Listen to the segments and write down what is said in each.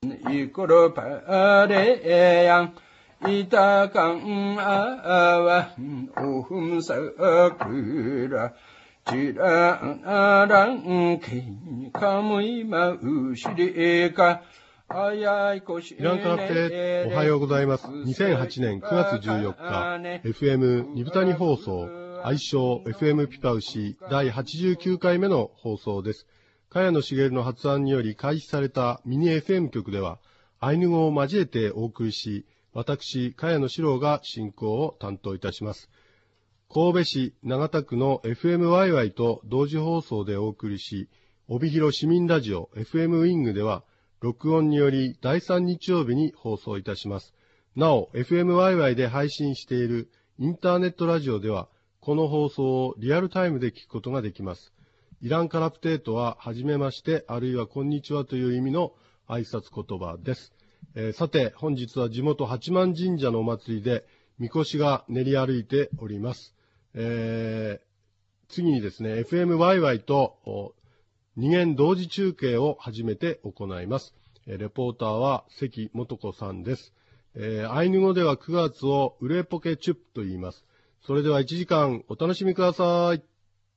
이끌어 바래양 이다강 아와 오흠석그라 지라랑 기카무이 마우시리가 イランからっておはようございます。2008年9月14日、FM ニブタニ放送、愛称 FM ピパウシ第89回目の放送です。茅野茂の発案により開始されたミニ FM 局では、アイヌ語を交えてお送りし、私、茅野史郎が進行を担当いたします。神戸市長田区の FM ワイワイと同時放送でお送りし、帯広市民ラジオ FM ウィングでは、録音により第3日曜日に放送いたします。なお、FM ワイワイで配信しているインターネットラジオでは、この放送をリアルタイムで聞くことができます。イランカラプテートは、はじめまして、あるいはこんにちはという意味の挨拶言葉です。さて、本日は地元八幡神社のお祭りで、みこしが練り歩いております。次にですね、FM ワイワイと、二元同時中継を初めて行います。レポーターは関元子さんです。アイヌ語では9月をウレポケチュップと言います。それでは1時間お楽しみください。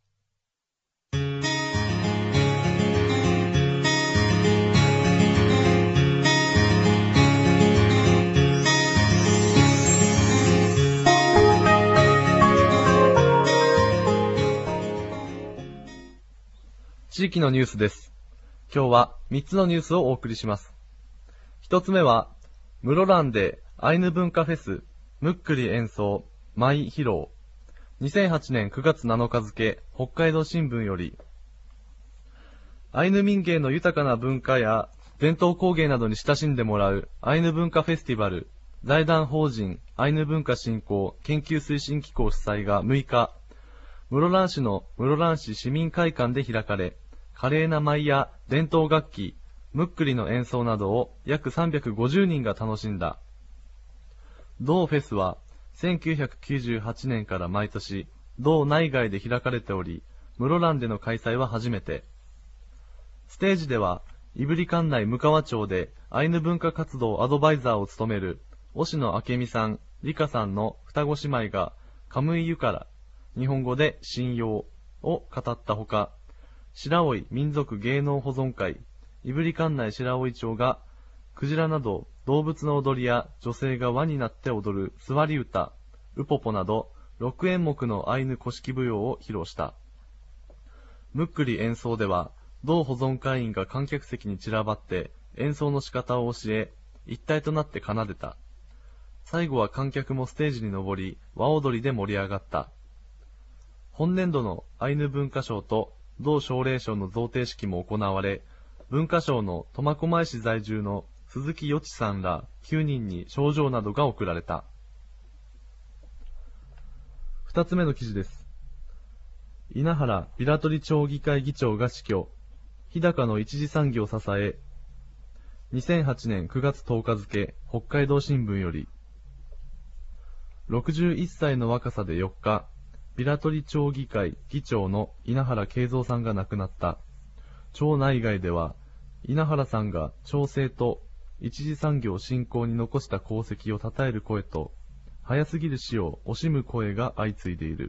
地域のニュースです。今日は3つのニュースをお送りします。1つ目は、室蘭でアイヌ文化フェス、ムックリ演奏、舞披露。2008年9月7日付、北海道新聞より、アイヌ民芸の豊かな文化や伝統工芸などに親しんでもらうアイヌ文化フェスティバル、財団法人アイヌ文化振興研究推進機構主催が6日、室蘭市の室蘭市市民会館で開かれ、華麗な舞や伝統楽器、ムックリの演奏などを約350人が楽しんだ。同フェスは1998年から毎年、同内外で開かれており、室蘭での開催は初めて。ステージでは、胆振管内向川町でアイヌ文化活動アドバイザーを務める、押野明美さん、理香さんの双子姉妹が、カムイユカラ、日本語で信用を語ったほか、白老民族芸能保存会、胆振管内白老町が、クジラなど動物の踊りや女性が輪になって踊る座り歌、ウポポなど6演目のアイヌ古式舞踊を披露した。ムックリ演奏では、同保存会員が観客席に散らばって演奏の仕方を教え、一体となって奏でた。最後は観客もステージに登り、和踊りで盛り上がった。本年度のアイヌ文化賞と同奨励賞の贈呈式も行われ、文化賞の苫小牧市在住の鈴木よちさんら9人に賞状などが贈られた。二つ目の記事です。稲原平取町議会議長が死去、日高の一次産業支え。2008年9月10日付、北海道新聞より。61歳の若さで4日、平取町議会議長の稲原慶三さんが亡くなった。町内外では、稲原さんが町政と一次産業振興に残した功績を称える声と、早すぎる死を惜しむ声が相次いでいる。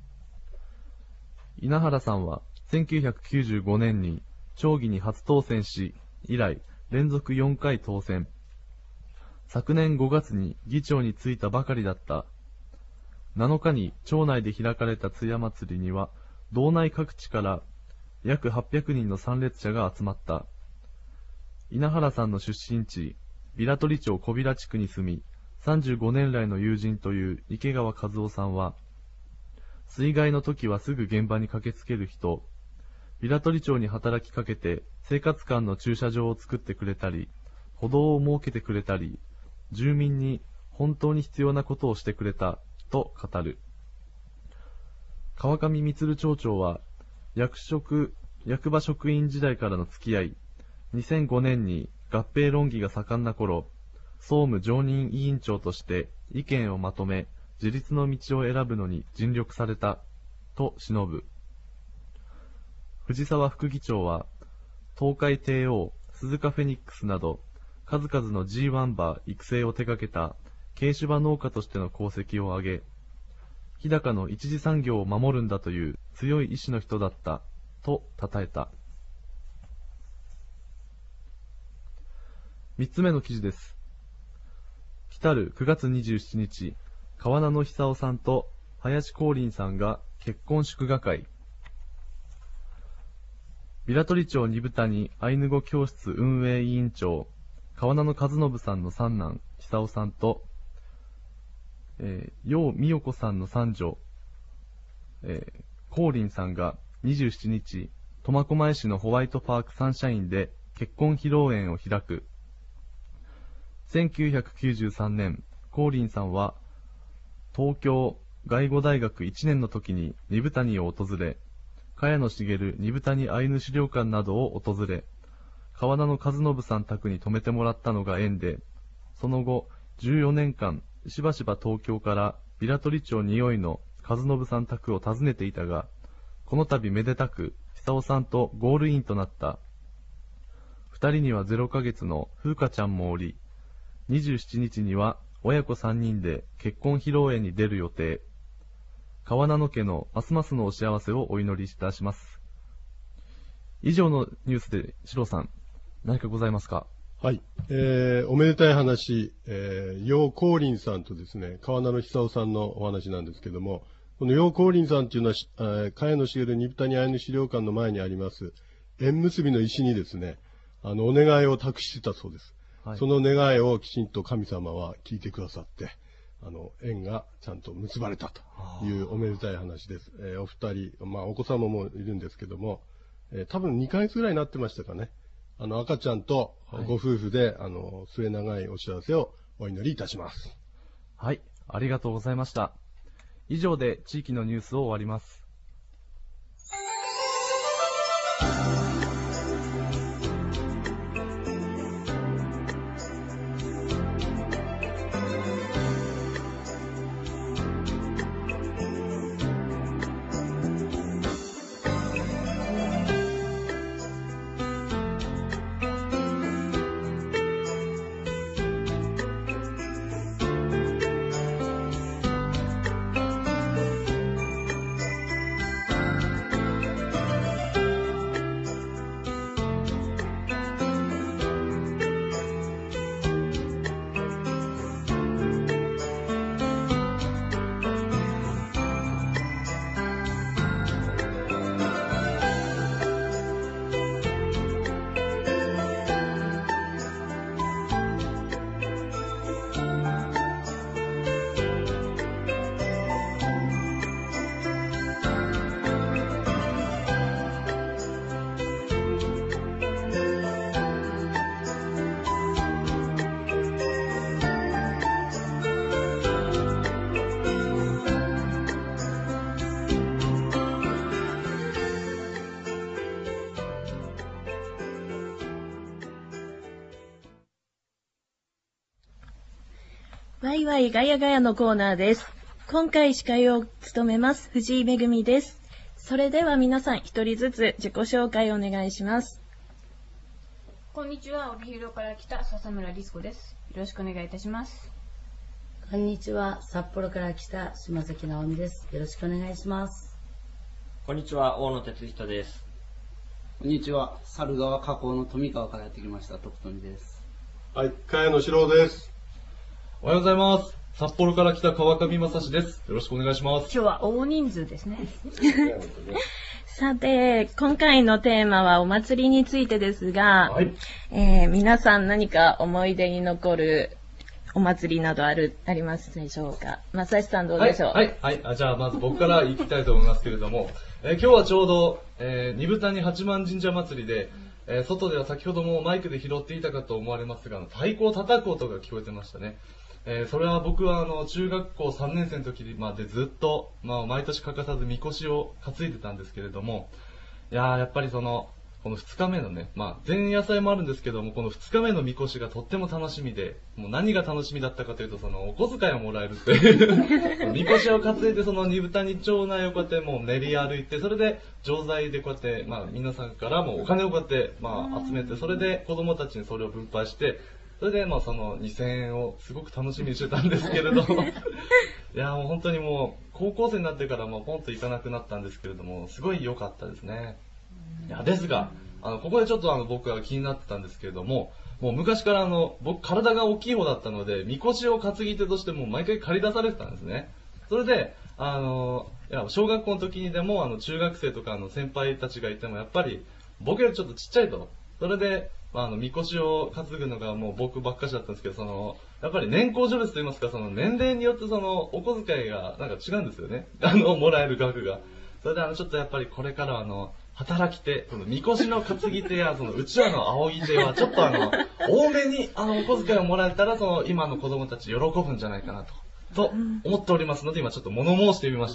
稲原さんは1995年に町議に初当選し、以来連続4回当選。昨年5月に議長に就いたばかりだった。7日に町内で開かれた津屋祭りには、道内各地から約800人の参列者が集まった。稲原さんの出身地、平取町小平地区に住み、35年来の友人という池川和夫さんは、水害の時はすぐ現場に駆けつける人、平取町に働きかけて生活館の駐車場を作ってくれたり、歩道を設けてくれたり、住民に本当に必要なことをしてくれた、と語る。川上充町長は、役場職員時代からの付き合い、2005年に合併論議が盛んな頃、総務常任委員長として意見をまとめ、自立の道を選ぶのに尽力された、と偲ぶ。藤沢副議長は、東海帝王、鈴鹿フェニックスなど、 数々の G1 馬育成を手掛けた軽種馬農家としての功績を挙げ、日高の一次産業を守るんだという強い意志の人だったと称えた。3つ目の記事です。来たる9月27日、川名野久夫さんと林光林さんが結婚祝賀会。平取町二部谷アイヌ語教室運営委員長、川名野和信さんの三男、久夫さんと、楊美代子さんの三女、光林さんが27日、苫小牧市のホワイトパークサンシャインで結婚披露宴を開く。1993年、光林さんは東京外語大学1年の時に二部谷を訪れ、茅野茂二部谷アイヌ資料館などを訪れ、川名の和信さん宅に泊めてもらったのが縁で、その後14年間しばしば東京から平取町匂いの和信さん宅を訪ねていたが、この度めでたく久夫さんとゴールインとなった。二人には0ヶ月の風花ちゃんもおり、27日には親子3人で結婚披露宴に出る予定。川名野家のますますのお幸せをお祈りいたします。以上のニュースで、シロさん、何かございますか？ はい。おめでたい話、楊光林さんとですね、川名野久夫さんのお話なんですけども、この楊光林さんっていうのは、茅野茂二部谷アイヌ資料館の前にあります、縁結びの石にですね、お願いを託してたそうです。はい、その願いをきちんと神様は聞いてくださって、縁がちゃんと結ばれたというおめでたい話です。お二人、お子様もいるんですけども、多分2ヶ月ぐらいになってましたかね。赤ちゃんとご夫婦で、末長いお幸せをお祈りいたします。 はい、ありがとうございました。以上で地域のニュースを終わります。 ワイワイガヤガヤのコーナーです。今回司会を務めます藤井めぐみです。それでは皆さん一人ずつ自己紹介をお願いします。 こんにちは、帯広から来た笹村律子です。よろしくお願いいたします。 こんにちは、札幌から来た島崎直美です。よろしくお願いします。 こんにちは、大野哲人です。 こんにちは、猿川河口の富川からやってきました徳富です。 はい、茅野史郎です。 おはようございます。札幌から来た川上正史です。よろしくお願いします。 今日は大人数ですね。 さて、今回のテーマはお祭りについてですが、 はい、 皆さん何か思い出に残るお祭りなどありますでしょうか。正史さんどうでしょう。 はい。じゃあまず僕から行きたいと思いますけれども、今日はちょうど、二部谷八幡神社祭りで、外では先ほどもマイクで拾っていたかと思われますが、太鼓を叩く音が聞こえてましたね。それは僕は中学校3年生の時までずっと、毎年欠かさずみこしを担いでたんですけれども、やっぱりこの2日目のね、前夜祭もあるんですけども、この2日目のみこしがとっても楽しみで、もう何が楽しみだったかというと、お小遣いをもらえるっていうみこしを担いで二部谷町内をこうやってもう練り歩いて、それで錠剤でこうやって、皆さんからもお金をこうやって、集めて、それで子供たちにそれを分配して、 それでその2000円をすごく楽しみにしてたんですけれどいやもう本当にもう高校生になってからポンと行かなくなったんですけれども、すごい良かったですね。いやですがここでちょっと僕が気になってたんですけれども、もう昔から僕体が大きい方だったので、みこしを担ぎ手としてもう毎回借り出されてたんですね。それでいや小学校の時にでも中学生とか先輩たちがいてもやっぱり僕よりちょっとちっちゃいと。それでみこしを担ぐのがもう僕ばっかしだったんですけど、やっぱり年功序列といいますか、年齢によってお小遣いがなんか違うんですよね。もらえる額が。それでちょっとやっぱりこれからは働き手、みこしの担ぎ手やうちわの仰ぎ手はちょっと多めにお小遣いをもらえたら今の子供たち喜ぶんじゃないかなと思っておりますので、今ちょっと物申してみました。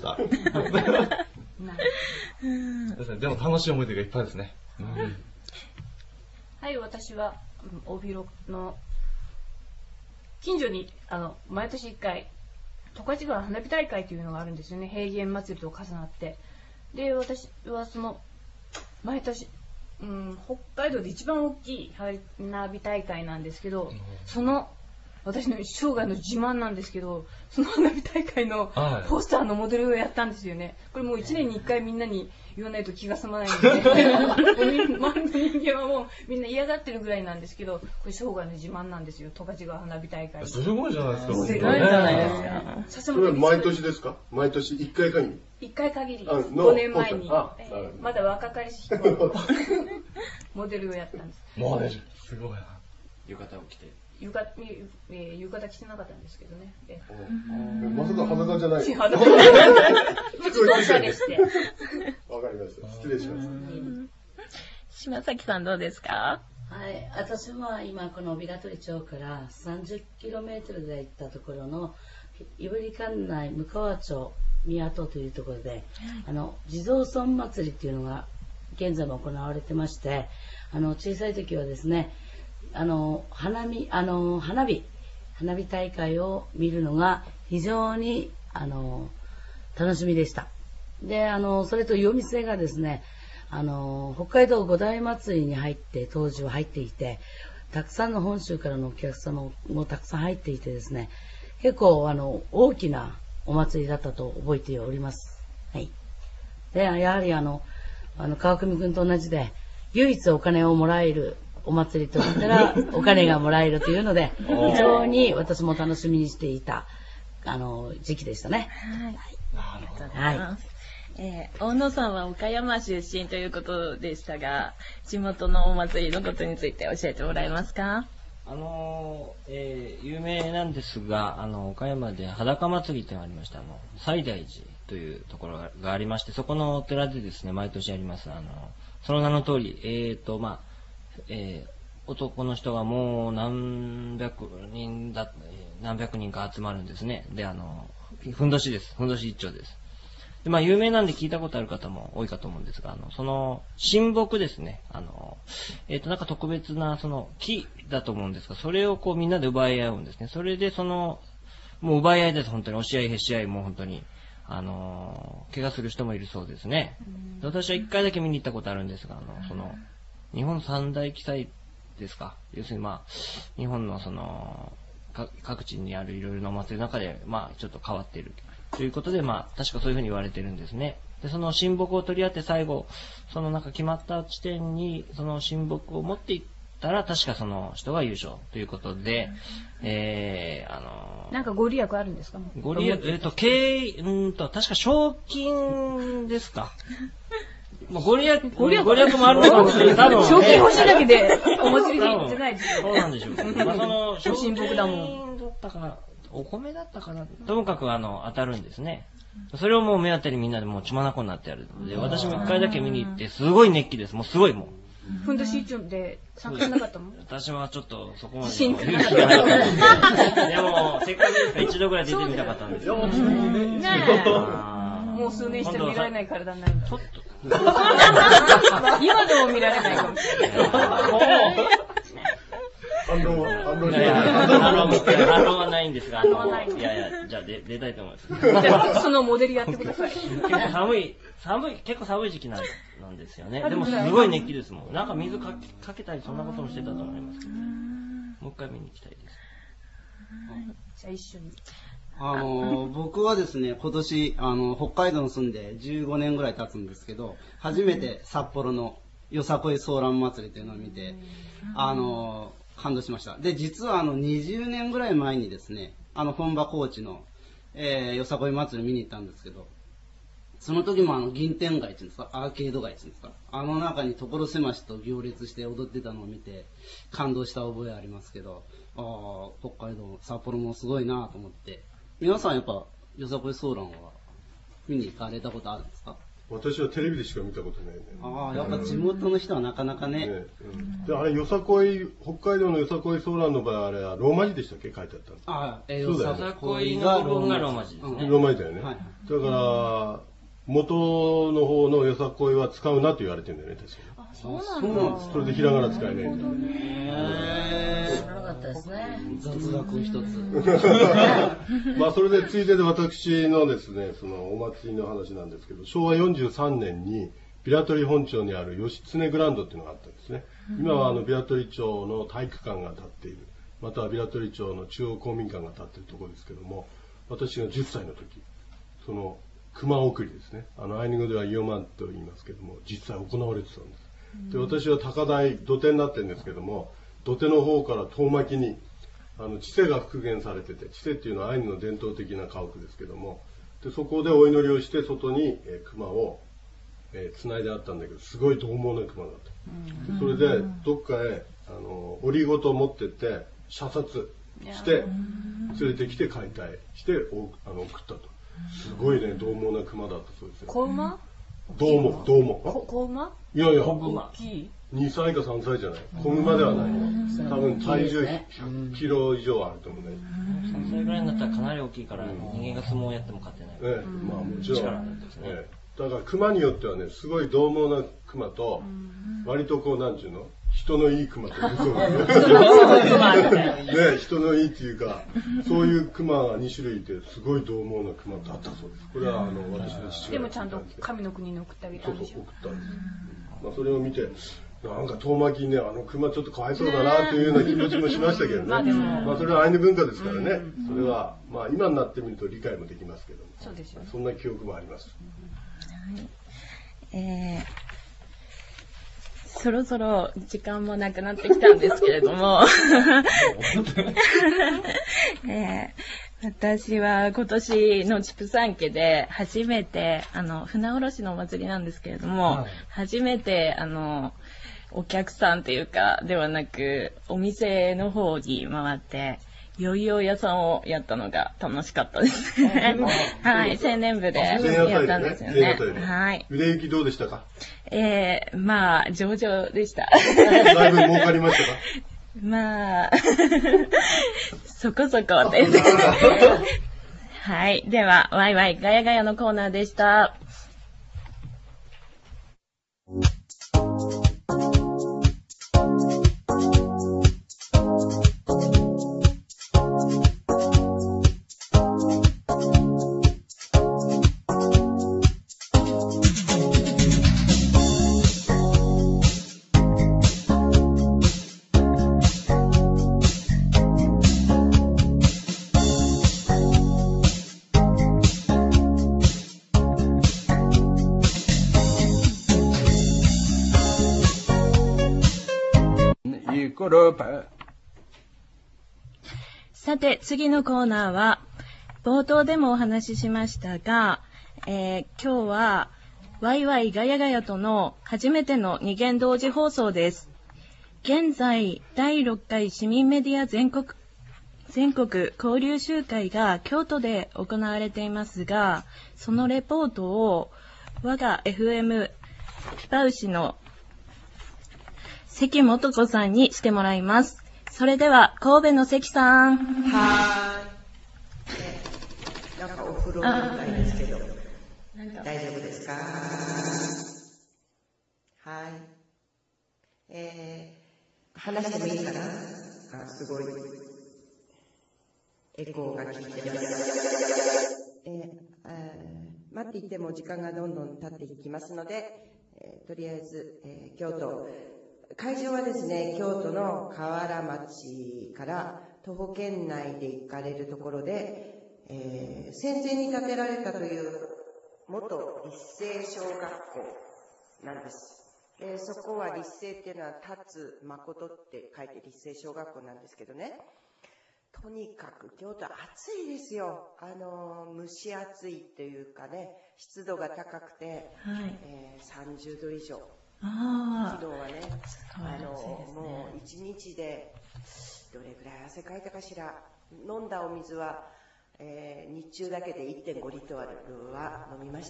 ですね、でも楽しい思い出がいっぱいですね。 はい、私は帯広の近所に毎年1回十勝川花火大会というのがあるんですよね。平原祭りと重なって、で私は毎年、北海道で一番大きい花火大会なんですけど、私の生涯の自慢なんですけど、その花火大会のポスターのモデルをやったんですよね。これもう1年に1回みんなに言わないと気が済まないので、周りの人間はもうみんな嫌がってるぐらいなんですけど、これ生涯の自慢なんですよ、十勝川花火大会。 すごいじゃないですか。 すごいじゃないですか。 それは毎年ですか？毎年1回限り？ 1回限りです。5年前に、まだ若かりし頃モデルをやったんです。 モデルすごいな。 浴衣を着て。 浴衣着てなかったんですけどね。 まさか裸じゃない。 裸じゃない。おしゃれして。 わかりました。失礼します。 島崎さんどうですか？ はい、私は今この帯ヶ鳥町から 30km で行ったところの胆振管内向川町宮戸というところで、地蔵尊祭りっていうのが現在も行われてまして、小さい時はですね、花火大会を見るのが非常に楽しみでした。で、それと夜店がですね、北海道五大祭りに当時は入っていて、たくさんの本州からのお客様もたくさん入っていてですね、結構大きなお祭りだったと覚えております。はい。で、やはり川上くんと同じで、唯一お金をもらえるお祭りといったらお金がもらえるというので、非常に私も楽しみにしていた時期でしたね。 はい。ありがとうございます。大野さんは岡山出身ということでしたが、地元のお祭りのことについて教えてもらえますか？ 有名なんですが、岡山で裸祭りというのがありました。西大寺というところがありまして、そこのお寺でですね、毎年あります。その名の通り、男の人がもう何百人か集まるんですね。で、ふんどしです。ふんどし一丁です。で、有名なんで聞いたことある方も多いかと思うんですが、その、神木ですね。なんか特別な、木だと思うんですが、それをみんなで奪い合うんですね。それでもう奪い合いです、本当に。押し合い、へし合い、もう本当に。怪我する人もいるそうですね。で、私は一回だけ見に行ったことあるんですが、日本三大奇祭ですか。要するに日本の各地にあるいろいろなお祭りの中で、ちょっと変わっている。ということで、確かそういうふうに言われてるんですね。で、その神木を取り合って最後、決まった地点に、その神木を持っていったら、確かその人が優勝ということで、 なんかご利益あるんですか？ ご利益、確か賞金ですか。ご利益もあるのかもしれない。多分。 賞金欲しいだけで、お祭りに行ってないですよ。 そうなんでしょう。 神木だもん。 だったかな。お米だったかな。ともかく当たるんですね。それをもう目当てにみんなでもう血まなこになってやるので、私も一回だけ見に行って、すごい熱気です。もうすごいもう。 ふんどし一丁で参加しなかったもん。 私はちょっとそこまで自信勇気がなかったんで。でも、せっかくですから一度ぐらい出てみたかったんですよ。 ねえ。もう数年して見られない体になるんだ。ちょっと。今でも見られないかもしれない。 反論はないんですが、いや、じゃあ出たいと思います。 じゃあ、そのモデルやってください。 結構寒い時期なんですよね。でもすごい熱気ですもん。なんか水かけたりそんなこともしてたと思いますけど。 一回見に行きたいです。 じゃあ一緒に。 僕はですね、今年、北海道に住んで15年ぐらい経つんですけど、初めて札幌のよさこいソーラン祭りというのを見て、感動しました。で、実は20年ぐらい前にですね、本場高知の、よさこい祭り見に行ったんですけど、その時も銀天街っていうんですか、アーケード街っていうんですか、中に所狭しと行列して踊ってたのを見て、感動した覚えありますけど、北海道、札幌もすごいなと思って、皆さんやっぱ、よさこいソーランは見に行かれたことあるんですか？ 私はテレビでしか見たことないね。 やっぱ地元の人はなかなかね。 で、あれ、よさこい、北海道のよさこいソーランの場合、あれはローマ字でしたっけ書いてあったの。 よさこいの部分がローマ字ですね。 ローマ字だよね。だから、元の方のよさこいは使うなと言われてるんだよね、確かに。 そうなんだ。 それでひらがな使えないんだよ知らなかったですね。 雑学一つ。 まあそれでついでで私のですね、そのお祭りの話なんですけど、昭和43年にビラトリ本町にある義経グラウンドっていうのがあったんですね。今はビラトリ町の体育館が建っている、またはビラトリ町の中央公民館が建っているところですけども、私が10歳の時、その熊送りですね。アイヌ語ではイオマンと言いますけども、実際行われてたんです。で、私は高台、土手になってるんですけども、土手の方から遠巻きに、チセが復元されてて、チセっていうのはアイヌの伝統的な家屋ですけども、で、そこでお祈りをして外に、熊を、繋いであったんだけど、すごい獰猛な熊だった。それで、どっかへ、檻ごと持ってって、射殺して、連れてきて解体して、送ったと。すごいね、獰猛な熊だったそうですよ。 子馬？ どうも。 子馬？ いやいや、 大きい 2歳か3歳じゃない。子馬ではないよ。多分体重100キロ以上あると思うね。 3歳ぐらいになったらかなり大きいから、人間が相撲をやっても勝てない。 まあもちろん。 力なんですね。 だから熊によってはね、すごい獰猛な熊と、割とこう、なんちゅうの、人のいい熊というね、人のいいっていうか、そういう熊が2種類いて、すごい獰猛な熊だったそうです。これは私の父親。 でもちゃんと神の国に送ってあげたんでしょ。 そう送ったんです。まあそれを見て、なんか遠巻きにね、熊ちょっとかわいそうだなというような気持ちもしましたけどね。まあそれはアイヌ文化ですからね。それは、まあ今になってみると理解もできますけども。 そうですよね。 そんな記憶もあります。 そろそろ時間もなくなってきたんですけれども、私は今年の畜産家で初めて、船おろしのお祭りなんですけれども、初めて、お客さんっていうか、ではなく、お店の方に回って、よいよ屋さんをやったのが楽しかったですね。はい、青年部でやったんですよね。はい。 売れ行きどうでしたか？ まあ、上々でした。 だいぶ儲かりましたか？ まあ、そこそこです。はい。では、ワイワイガヤガヤのコーナーでした。さて、次のコーナーは、冒頭でもお話ししましたが、今日は、ワイワイガヤガヤとの初めての二元同時放送です。現在、第6回市民メディア全国交流集会が京都で行われていますが、そのレポートを我が FM ピパウシの関元子さんにしてもらいます。それでは神戸の関さん。 はーい。なんかお風呂みたいですけど、大丈夫ですか？はい。話してもいいかな？すごい。エコーが効いてます。待っていても時間がどんどん経っていきますので、とりあえず、京都会場はですね、京都の河原町から徒歩圏内で行かれるところで、戦前に建てられたという元立成小学校なんです。そこは立成っていうのは立つ誠って書いて立成小学校なんですけどね、とにかく京都暑いですよ。蒸し暑いというかね、湿度が高くて、30度以上。昨日はね、もう1日でどれぐらい汗かいたかしら。飲んだお水は、日中だけで 1.5 リットルは飲みました。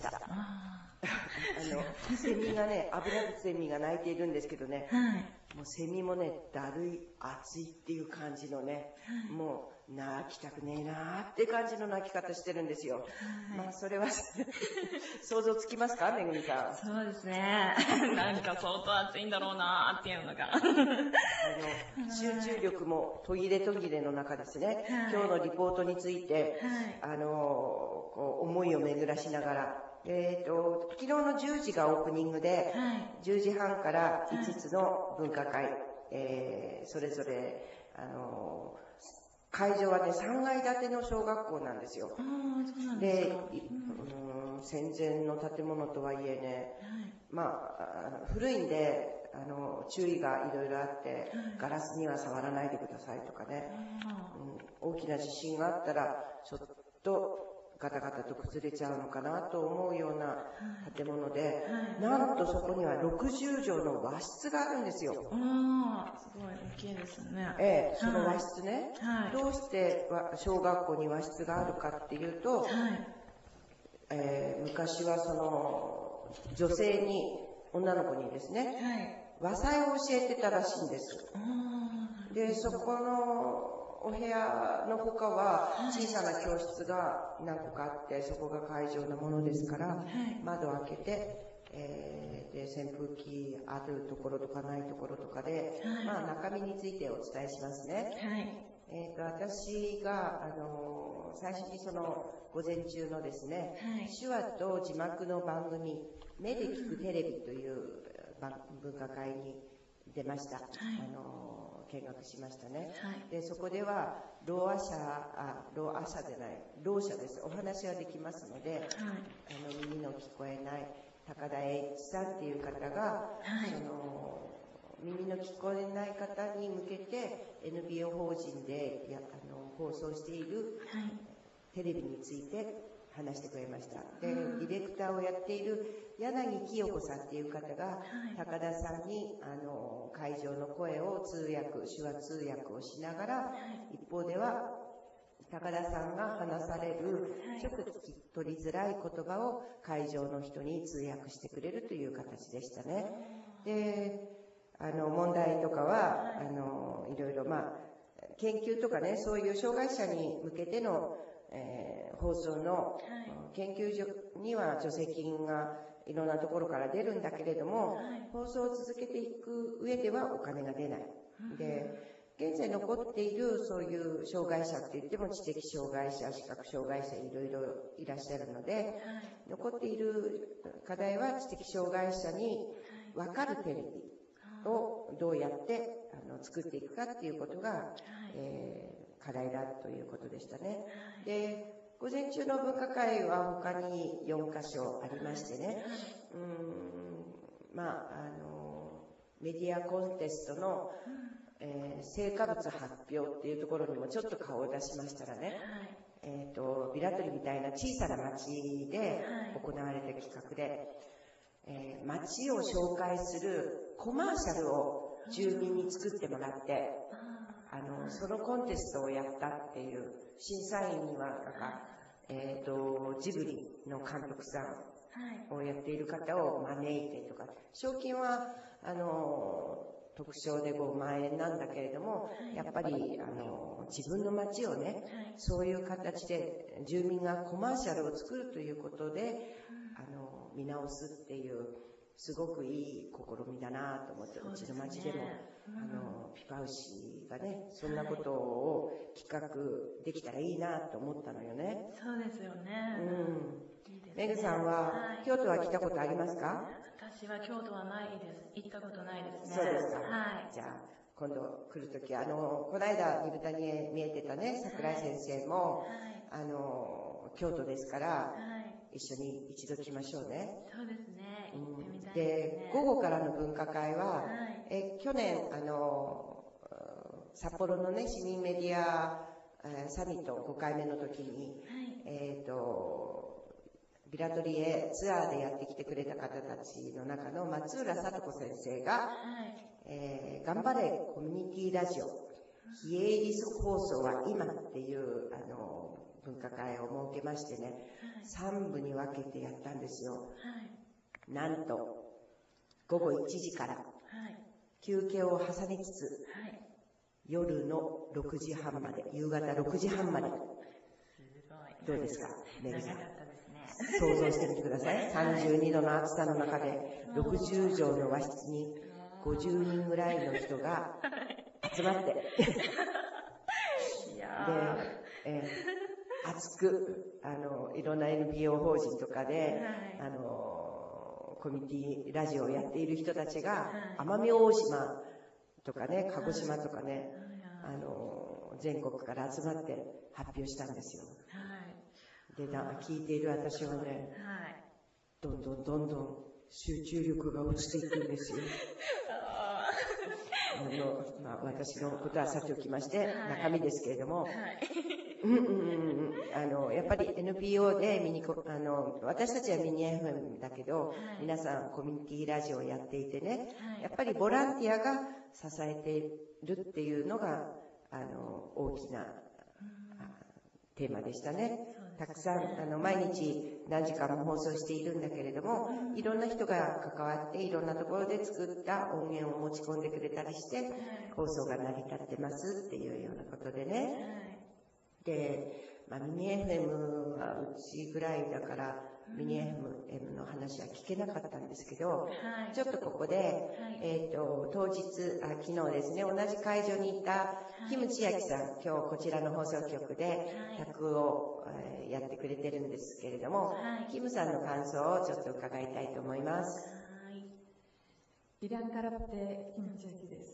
セミがね、油ぶセミが鳴いているんですけどね、もうセミもね、だるい、暑いっていう感じのね、もう泣きたくねえなーって感じの泣き方してるんですよ。まあそれは想像つきますか、めぐみさん。 そうですね。なんか相当暑いんだろうなーっていうのが。 集中力も途切れ途切れの中ですね、今日のリポートについて、こう思いを巡らしながら、昨日の10時がオープニングで、10時半から5つの分科会、それぞれ、会場はね、3階建ての小学校なんですよ。で、戦前の建物とはいえね、まあ、古いんで、注意がいろいろあって、ガラスには触らないでくださいとかね、大きな地震があったら、ちょっと、ガタガタと崩れちゃうのかなと思うような建物で、なんとそこには60畳の和室があるんですよ。 すごい大きいですね。 その和室ね、どうして小学校に和室があるかっていうと、昔はその女性に、女の子にですね、和裁を教えてたらしいんです。で、そこのお部屋の他は小さな教室が何個かあって、そこが会場のものですから、窓を開けて、で扇風機あるところとかないところとかで、まあ中身についてお伝えしますね。私が最初にその午前中のですね、手話と字幕の番組「目で聞くテレビ」という文化会に出ました。見学しましたね。でそこではろう者です。お話はできますので、耳の聞こえない高田栄一さんっていう方が、その耳の聞こえない方に向けて NPO 法人で放送しているテレビについて話してくれました。で、ディレクターをやっている柳清子さんっていう方が、高田さんに会場の声を手話通訳をしながら、一方では高田さんが話されるちょっと聞き取りづらい言葉を会場の人に通訳してくれるという形でしたね。で、問題とかはいろいろ、まあ研究とかね、そういう障害者に向けての放送の研究所には助成金がいろんなところから出るんだけれども、放送を続けていく上ではお金が出ない。で、現在残っているそういう障害者って言っても知的障害者、視覚障害者いろいろいらっしゃるので、残っている課題は知的障害者に分かるテレビをどうやって作っていくかっていうことが、課題だということでしたね。で、午前中の分科会は他に4カ所ありましてね、メディアコンテストの、成果物発表っていうところにもちょっと顔を出しましたらね、ビラトリみたいな小さな町で行われた企画で、町を紹介するコマーシャルを住民に作ってもらって、そのコンテストをやったっていう、審査員にはなんか、ジブリの監督さんをやっている方を招いてとか、賞金は特賞で5万円なんだけれども、やっぱり自分の街をね、そういう形で住民がコマーシャルを作るということで見直すっていうすごくいい試みだなと思って、うちの町でもピパウシがね、そんなことを企画できたらいいなと思ったのよね。 そうですよね。 メグさんは、京都は来たことありますか？ 私は京都はないです。行ったことないですね。 そうですか。 はい。 じゃあ、今度来るとき、この間、二豚に見えてたね、桜井先生も、京都ですから、一緒に一度来ましょうね。 そうですね。行ってみたいですね。 で、午後からの分科会は、去年、札幌のね、市民メディアサミット5回目の時に、ビラトリエツアーでやってきてくれた方たちの中の松浦聡子先生が、頑張れコミュニティラジオ、非営利放送は今っていう分科会を設けましてね、3部に分けてやったんですよ。なんと、午後1時から、休憩を挟みつつ、夜の6時半まで、夕方6時半まで。どうですか、メグさん。想像してみてください。32度の暑さの中で、60畳の和室に50人ぐらいの人が集まって、で、熱く、いろんな NPO 法人とかで、コミュニティラジオをやっている人たちが、奄美大島とかね、鹿児島とかね、全国から集まって発表したんですよ。で、聞いている私はね、どんどん集中力が落ちていくんですよ。私のことはさておきまして、中身ですけれども、やっぱり NPO で私たちはミニ FM だけど、皆さんコミュニティラジオをやっていてね、やっぱりボランティアが支えているっていうのが、大きなテーマでしたね。たくさん、毎日何時間も放送しているんだけれども、いろんな人が関わって、いろんなところで作った音源を持ち込んでくれたりして、放送が成り立ってますっていうようなことでね。で、ミニ FM はうちぐらいだから、ミニ FM の話は聞けなかったんですけど、ちょっとここで、当日、昨日ですね、同じ会場にいたキム千秋さん、今日こちらの放送局で客をやってくれてるんですけれども、キムさんの感想をちょっと伺いたいと思います。 イランからってキム千秋です。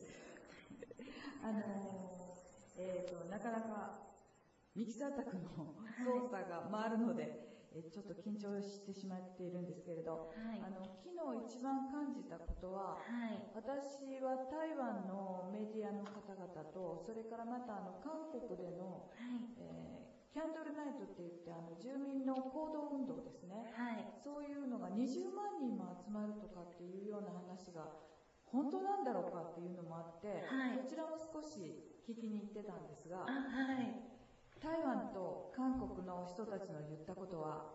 なかなかミキサー宅の操作が回るので、ちょっと緊張してしまっているんですけれど、昨日一番感じたことは、私は台湾のメディアの方々と、それからまた韓国での、キャンドルナイトって言って住民の行動運動ですね、そういうのが20万人も集まるとかっていうような話が本当なんだろうかっていうのもあって、こちらも少し聞きに行ってたんですが、台湾と韓国の人たちの言ったことは、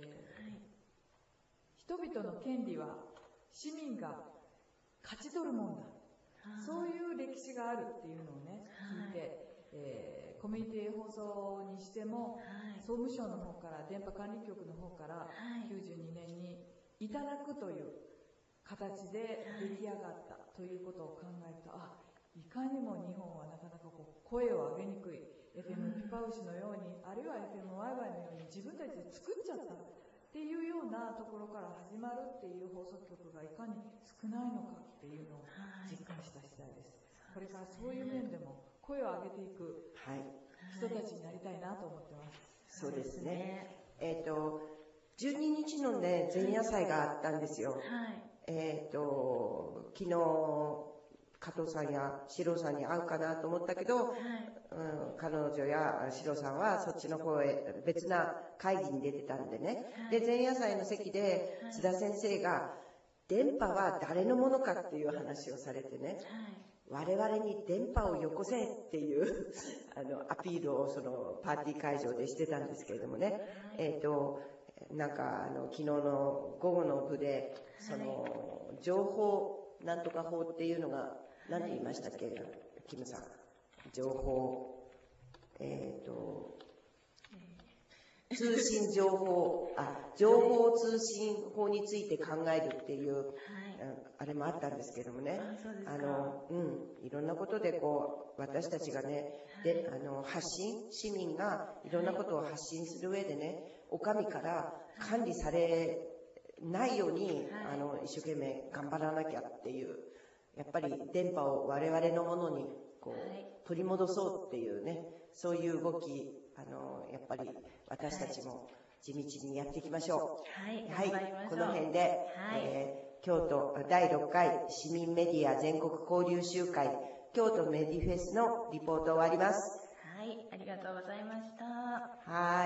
人々の権利は市民が勝ち取るもんだ、そういう歴史があるっていうのをね、聞いて、コミュニティ放送にしても、総務省の方から電波管理局の方から92年にいただくという形で出来上がったということを考えると、いかにも日本はなかなか声を上げにくい FM ピパウシのように、あるいは FM ワイワイのように自分たちで作っちゃったっていうようなところから始まるっていう放送局がいかに少ないのかっていうのを実感した次第です。これからそういう面でも声を上げていく人たちになりたいなと思ってます。 そうですね。12日のね、前夜祭があったんですよ。昨日、加藤さんやシロさんに会うかなと思ったけど、彼女やシロさんはそっちの方へ別な会議に出てたんでね。で、前夜祭の席で津田先生が、電波は誰のものかっていう話をされてね、我々に電波をよこせっていうアピールをそのパーティー会場でしてたんですけれどもね。なんか昨日の午後の部で、その情報なんとか法っていうのが何て言いましたっけ、キムさん。情報、通信情報通信法について考えるっていう、あれもあったんですけどもね。いろんなことで私たちがね、市民がいろんなことを発信する上でね、お上から管理されないように、一生懸命頑張らなきゃっていう、やっぱり電波を我々のものにこう取り戻そうっていうね、そういう動き、やっぱり私たちも地道にやっていきましょう。はい、この辺で、京都第6回市民メディア全国交流集会京都メディフェスのリポート終わります。 はい、ありがとうございました。 はい。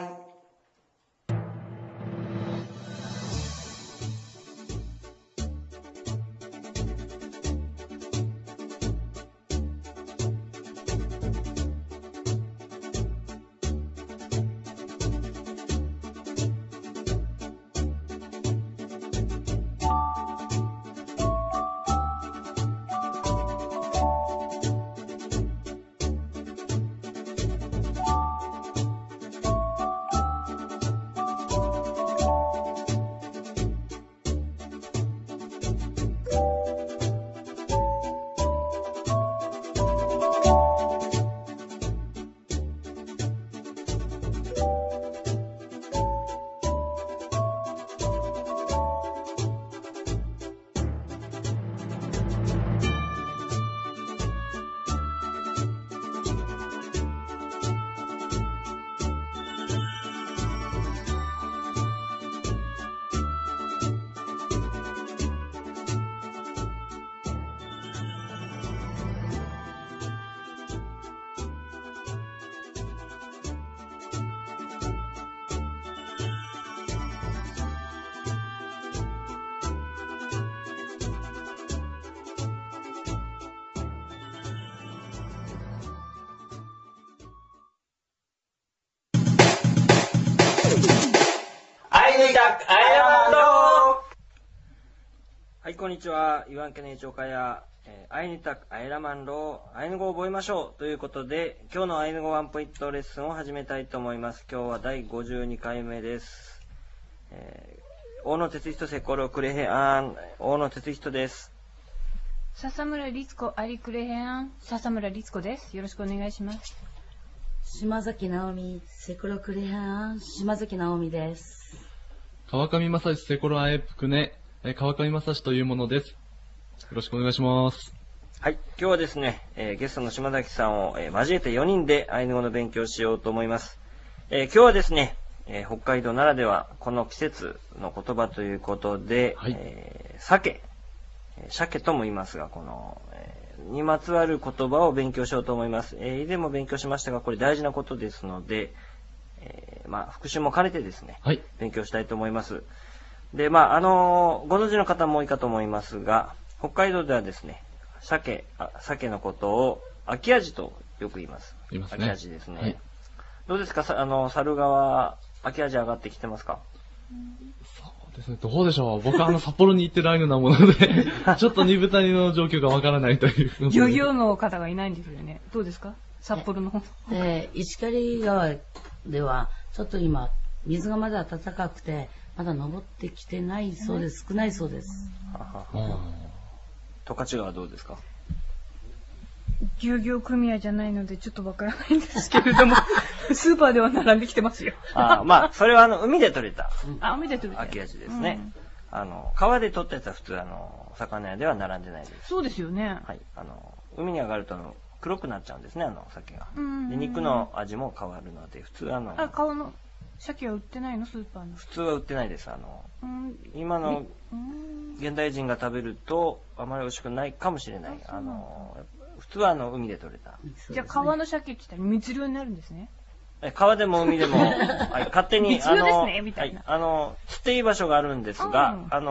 はい、こんにちは。イワンケネ町会や、アイヌタク、アイラマンロー、アイヌ語を覚えましょうということで、今日のアイヌ語ワンポイントレッスンを始めたいと思います。今日は第52回目です。大野哲人セコロクレヘアン、大野哲人です。 笹村律子アリクレヘアン、笹村律子です。よろしくお願いします。 島崎直美セコロクレヘアン、島崎直美です。 川上正史セコロアエプクネ、川上正史というものです。よろしくお願いします。 はい、今日はですね、ゲストの島崎さんを、交えて4人でアイヌ語の勉強をしようと思います。今日はですね、北海道ならではこの季節の言葉ということで、はい、鮭とも言いますが、この、にまつわる言葉を勉強しようと思います。以前も勉強しましたが、これ大事なことですので、復習も兼ねてですね、はい、勉強したいと思います。で、ご存知の方も多いかと思いますが、北海道ではですね、鮭のことを秋味とよく言います。秋味ですね。はい、どうですか、猿川、秋味上がってきてますか？ そうですね、どうでしょう。僕札幌に行ってるアイヌなもので、ちょっと二部谷の状況がわからないという。 漁業の方がいないんですよね。どうですか？札幌の方。 石狩川では、ちょっと今、水がまだ暖かくて、まだ登ってきてないそうです。少ないそうです。 十勝川はどうですか？ 漁業組合じゃないのでちょっとわからないんですけれども、スーパーでは並んできてますよ。 それは海で取れた。 海で取れた。 秋味ですね。川で取ったやつは普通魚屋では並んでないです。 そうですよね。 はい。海に上がると黒くなっちゃうんですね、鮭が。で、肉の味も変わるので、普通顔の鮭は売ってないの？スーパーの。 普通は売ってないです。今の現代人が食べるとあまり美味しくないかもしれない。普通は海で取れた。 じゃあ川の鮭って言ったら密漁になるんですね。 川でも海でも、はい、勝手に密漁ですねみたいな。 釣っていい場所があるんですが、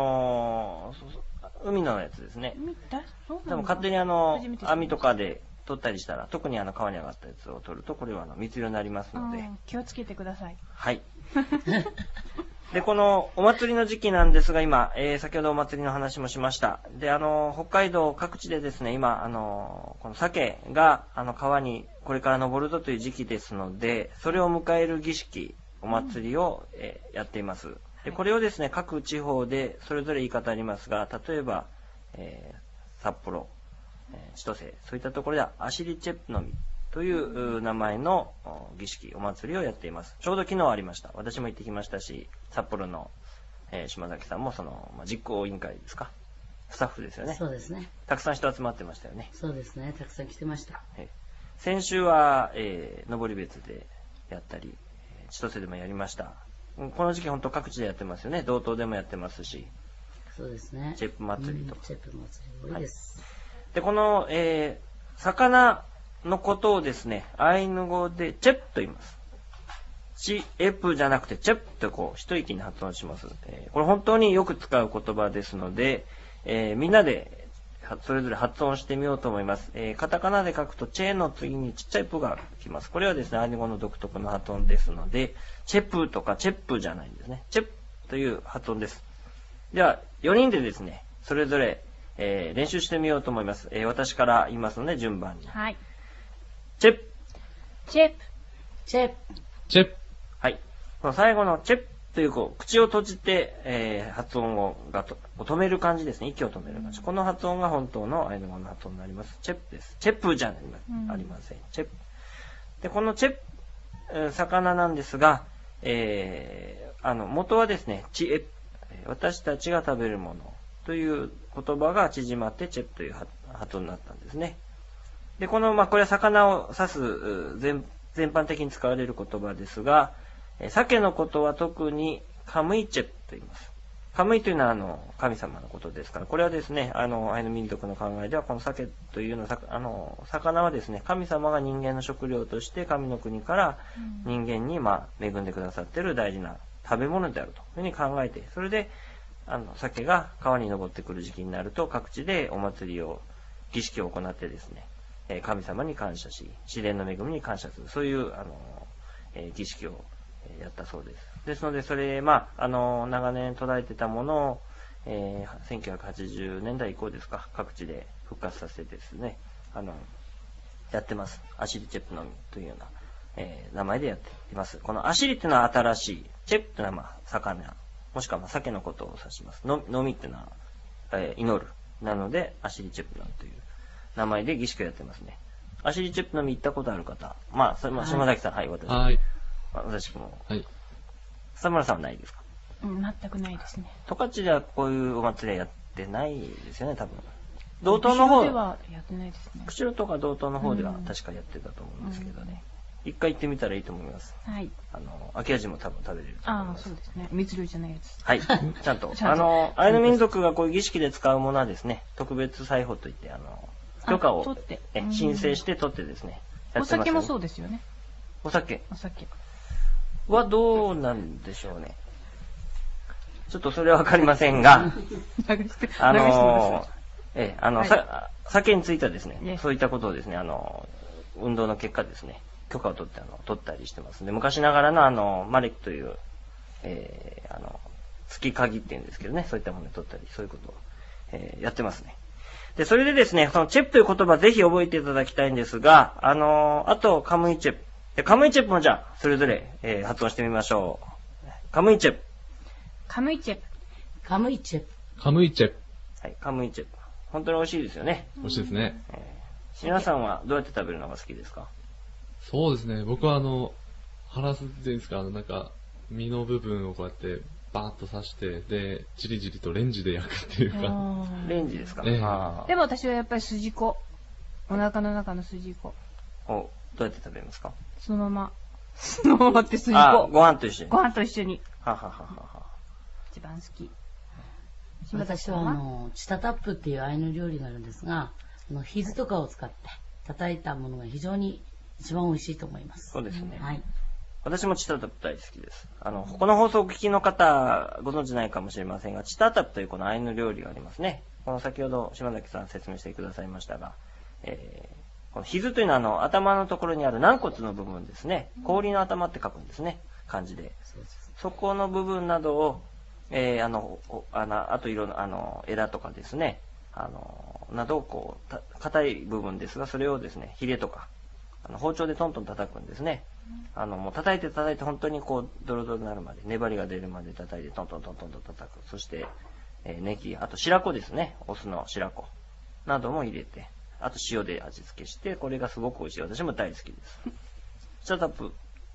海のやつですね。でも勝手に網とかで取ったりしたら、特に川に上がったやつを取ると、これは密漁になりますので。 気をつけてください。 はい。で、このお祭りの時期なんですが、今、先ほどお祭りの話もしました。で、北海道各地でですね、今、この鮭が、川にこれから登るぞという時期ですので、それを迎える儀式、お祭りを、やっています。で、これをですね、各地方でそれぞれ言い方ありますが、例えば、札幌、千歳、そういったところではアシリチェプの実という名前の儀式、お祭りをやっています。ちょうど昨日ありました。私も行ってきましたし、札幌の島崎さんも実行委員会ですか、スタッフですよね。 そうですね。 たくさん人集まってましたよね。 そうですね。たくさん来てました。 先週は、登別でやったり、千歳でもやりました。この時期本当各地でやってますよね。道東でもやってますし。 そうですね。 チェップ祭りとか。 チェップ祭り多いです。 で、この、魚のことをですね、アイヌ語でチェップと言います。チエプじゃなくてチェップとこう一息に発音します。これ本当によく使う言葉ですので、みんなでそれぞれ発音してみようと思います。カタカナで書くとチェの次にちっちゃいプが来ます。これはですね、アイヌ語の独特の発音ですので、チェプとかチェップじゃないんですね。チェップという発音です。では、4人でですね、それぞれ、練習してみようと思います。私から言いますので、順番に。 はい。 チェップ。 チェップ。 チェップ。 チェップ。 はい。この最後のチェップという、口を閉じて、発音を止める感じですね。息を止める感じ。この発音が本当のアイヌ語の発音になります。チェップです。チェップじゃありません。チェップ。で、このチェップ、魚なんですが、元はですね、チエップ。私たちが食べるものという言葉が縮まってチェップという発音になったんですね。で、これは魚を指す全般的に使われる言葉ですが、鮭のことは特にカムイチェップと言います。カムイというのは神様のことですから、これはですね、アイヌ民族の考えでは、この鮭というのは、魚はですね、神様が人間の食料として神の国から人間に恵んでくださっている大事な食べ物であるというふうに考えて、それで、鮭が川に登ってくる時期になると、各地でお祭りを、儀式を行ってですね、神様に感謝し、自然の恵みに感謝する、そういう、儀式をやったそうです。ですので、それ、長年途絶えてたものを、1980年代以降ですか、各地で復活させてですね、やってます。アシリチェップのみというような、名前でやっています。このアシリっていうのは新しい、チェップというのは魚、もしくは鮭のことを指します。のみっていうのは、祈る。なので、アシリチェップなんという名前で儀式をやってますね。アシリチェップのみ行ったことある方。島崎さん、はい、私。 はい。 私も。 はい。 佐村さんはないですか？ 全くないですね。 十勝ではこういうお祭りはやってないですよね、多分。道東の方ではやってないですね。 釧路とか道東の方では確かやってたと思うんですけどね。一回行ってみたらいいと思います。 はい。 秋味も多分食べれると思います。 そうですね。密漁じゃないやつ。 はい。ちゃんと。アイヌ民族がこういう儀式で使うものはですね、特別裁縫といって、許可を申請して取ってですね。 お酒もそうですよね。 お酒はどうなんでしょうね。ちょっとそれはわかりませんが、酒についてはですね、そういったことをですね、運動の結果ですね、許可を取って取ったりしてますんで、昔ながらのマレクという、月鍵っていうんですけどね、そういったものを取ったり、そういうことを、やってますね。で、それでですね、そのチェップという言葉ぜひ覚えていただきたいんですが、あと、カムイチェップ。カムイチェップもじゃあ、それぞれ、発音してみましょう。カムイチェップ。 カムイチェップ。 カムイチェップ。 カムイチェップ。 はい、カムイチェップ。本当に美味しいですよね。 美味しいですね。 皆さんはどうやって食べるのが好きですか？ そうですね。僕はハラスっていうんですか、身の部分をこうやってバーッと刺して、で、じりじりとレンジで焼くっていうか。 レンジですか？ でも私はやっぱり筋子。お腹の中の筋子。 どうやって食べますか？ そのままって筋子。 ご飯と一緒に。 ご飯と一緒に。一番好き。 私はチタタップっていうアイヌ料理があるんですが、ヒズとかを使って叩いたものが非常に一番美味しいと思います。 そうですね。 はい。 私もチタタップ大好きです。この放送をお聞きの方、ご存知ないかもしれませんが、チタタップというこのアイヌ料理がありますね。この先ほど島崎さん説明してくださいましたが、このヒズというのは頭のところにある軟骨の部分ですね。氷の頭って書くんですね。漢字で。そこの部分などを、あといろんな、枝とかですね、などをこう、硬い部分ですが、それをですね、ヒレとか、包丁でトントン叩くんですね。もう叩いて本当にこう、ドロドロになるまで、粘りが出るまで叩いてトントントントンと叩く。そして、ネギ、あと白子ですね。お酢の白子なども入れて、あと塩で味付けして、これがすごく美味しい。私も大好きです。チタタップ、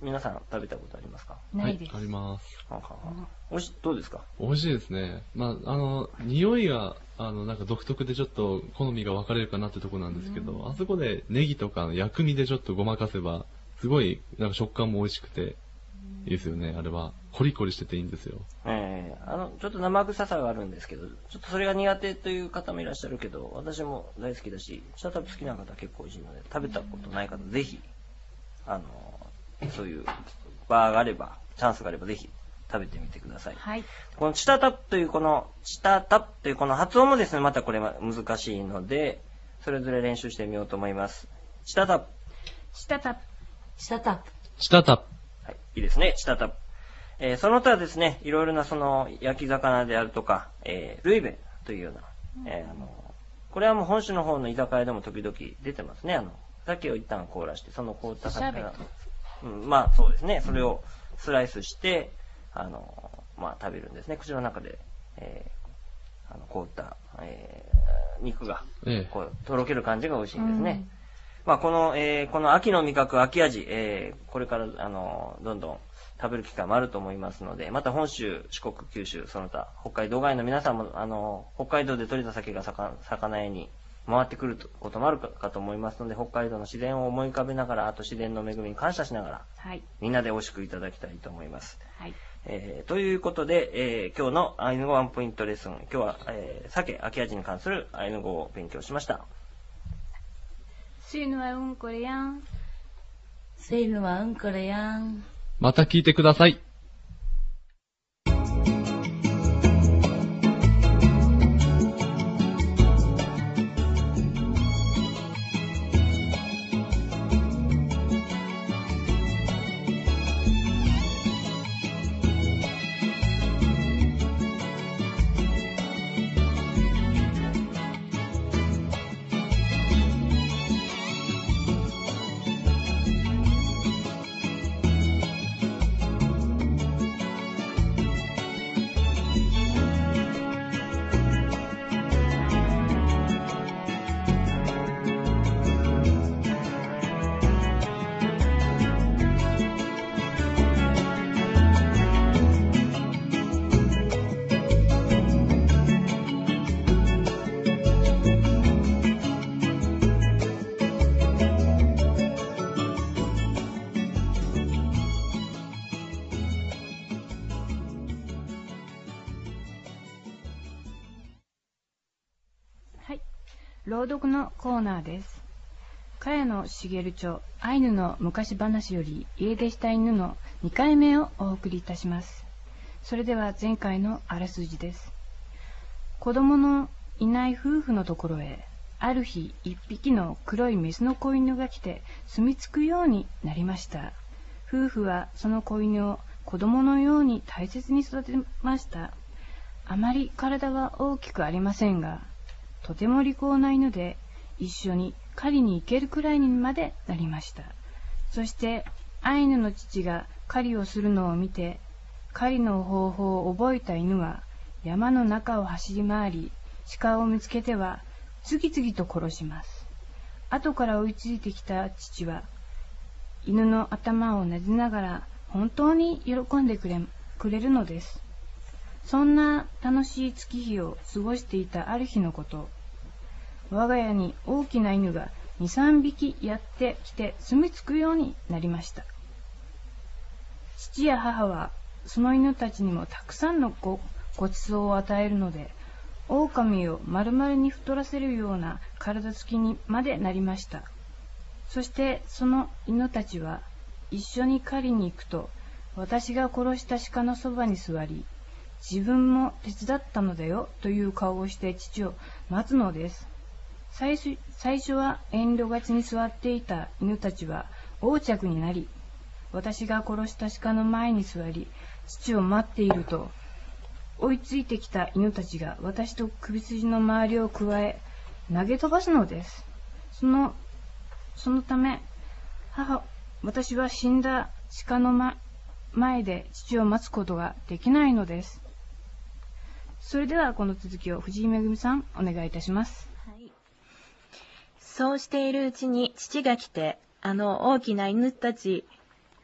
皆さん食べたことありますか？ ないです。 はい、あります。 どうですか？ 美味しいですね。匂いが、なんか独特でちょっと好みが分かれるかなってとこなんですけど、あそこでネギとか薬味でちょっとごまかせば、すごい、なんか食感も美味しくて、いいですよね、あれは。コリコリしてていいんですよ。 ちょっと生臭さがあるんですけど、ちょっとそれが苦手という方もいらっしゃるけど、私も大好きだし、チタタプ好きな方は結構美味しいので、食べたことない方、ぜひ、そういう場があれば、チャンスがあれば、ぜひ食べてみてください。 はい。 このチタタプというこの発音もですね、またこれは難しいので、それぞれ練習してみようと思います。チタタプ。 チタタプ。 チタタプ。 チタタプ。 はい、いいですね、チタタプ。その他ですね、いろいろなその焼き魚であるとか、ルイベというような、これはもう本州の方の居酒屋でも時々出てますね。鮭を一旦凍らして、その凍った魚、そうですね、それをスライスして、食べるんですね。口の中で、凍った、肉が、こう、とろける感じが美味しいんですね。この秋の味覚、秋味、これから、どんどん食べる機会もあると思いますので、また本州、四国、九州、その他、北海道外の皆さんも、北海道で採れた鮭が魚屋に回ってくることもあるかと思いますので、北海道の自然を思い浮かべながら、あと自然の恵みに感謝しながら、はい、みんなで美味しくいただきたいと思います。はい。ということで、今日のアイヌ語ワンポイントレッスン、今日は、鮭、秋味に関するアイヌ語を勉強しました。 スイヌはうんこれやん。 スイヌはうんこれやん。 また聞いてください。 朗読のコーナーです。茅野茂著アイヌの昔話より家出した犬の2回目をお送りいたします。それでは前回のあらすじです。子供のいない夫婦のところへある日一匹の黒いメスの子犬が来て住み着くようになりました。夫婦はその子犬を子供のように大切に育てました。あまり体は大きくありませんが、とても利口な犬で一緒に狩りに行けるくらいにまでなりました。そしてアイヌの父が狩りをするのを見て、狩りの方法を覚えた犬は山の中を走り回り、鹿を見つけては次々と殺します。後から追いついてきた父は犬の頭をなでながら本当に喜んでくれるのです。そんな楽しい月日を過ごしていたある日のこと、我が家に大きな犬が 2,3 匹やってきて住み着くようになりました。父や母はその犬たちにもたくさんのごちそうを与えるので、狼を丸々に太らせるような体つきにまでなりました。そしてその犬たちは一緒に狩りに行くと、私が殺した鹿のそばに座り、自分も手伝ったのだよという顔をして父を待つのです。最初は遠慮がちに座っていた犬たちは横着になり、私が殺した鹿の前に座り、父を待っていると、追いついてきた犬たちが私と首筋の周りをくわえ、投げ飛ばすのです。そのため、私は死んだ鹿の前で父を待つことができないのです。それではこの続きを藤井めぐみさんお願いいたします。 はい、そうしているうちに父が来て、大きな犬たち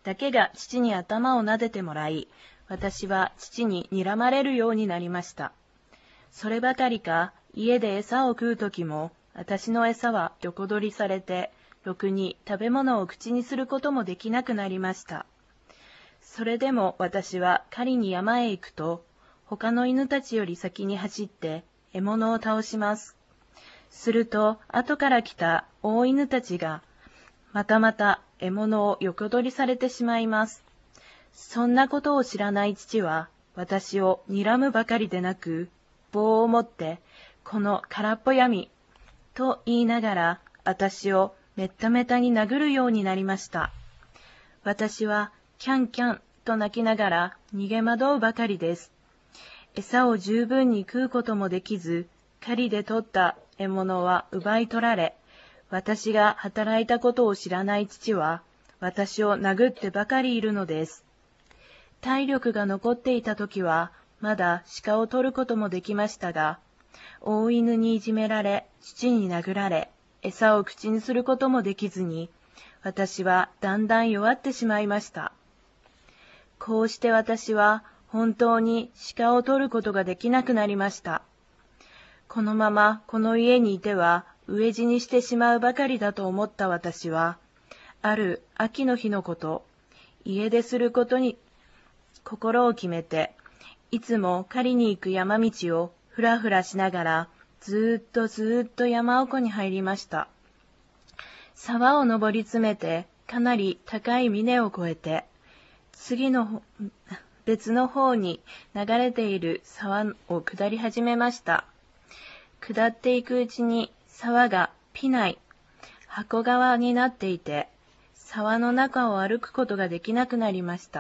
だけが父に頭を撫でてもらい、私は父に睨まれるようになりました。そればかりか、家で餌を食うときも、私の餌は横取りされて、ろくに食べ物を口にすることもできなくなりました。それでも私は狩りに山へ行くと、他の犬たちより先に走って獲物を倒します。すると、後から来た大犬たちが、またまた獲物を横取りされてしまいます。そんなことを知らない父は、私を睨むばかりでなく、棒を持って、この空っぽ闇、と言いながら、私をめっためたに殴るようになりました。私は、キャンキャンと泣きながら逃げ惑うばかりです。餌を十分に食うこともできず、狩りで取った獲物は奪い取られ、私が働いたことを知らない父は、私を殴ってばかりいるのです。体力が残っていた時は、まだ鹿を取ることもできましたが、大犬にいじめられ、父に殴られ、餌を口にすることもできずに、私はだんだん弱ってしまいました。こうして私は本当に鹿を取ることができなくなりました。このままこの家にいては飢え死にしてしまうばかりだと思った私は、ある秋の日のこと、家出することに心を決めて、いつも狩りに行く山道をふらふらしながら、ずーっと山奥に入りました。沢を登り詰めて、かなり高い峰を越えて、次の別の方に流れている沢を下り始めました。下っていくうちに沢がピナイ、箱川になっていて、沢の中を歩くことができなくなりました。